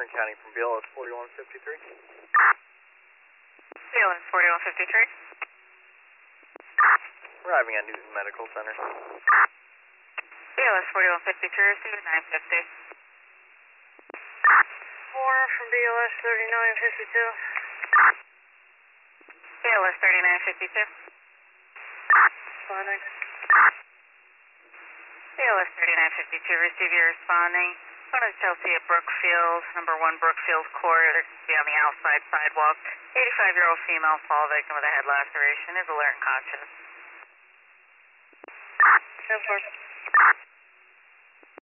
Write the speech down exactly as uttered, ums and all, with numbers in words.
Warren County from B L S forty-one fifty-three. B L S forty-one fifty-three. Arriving at Newton Medical Center. B L S forty-one fifty-three, receiving nine fifty. Four from B L S thirty-nine fifty-two. B L S thirty-nine fifty-two. Responding. B L S thirty-nine fifty-two, receive your responding. Phone is Chelsea at Brookfield, number one Brookfield Court. They're to be on the outside sidewalk. eighty-five-year-old female fall victim with a head laceration is alert and conscious. ten four.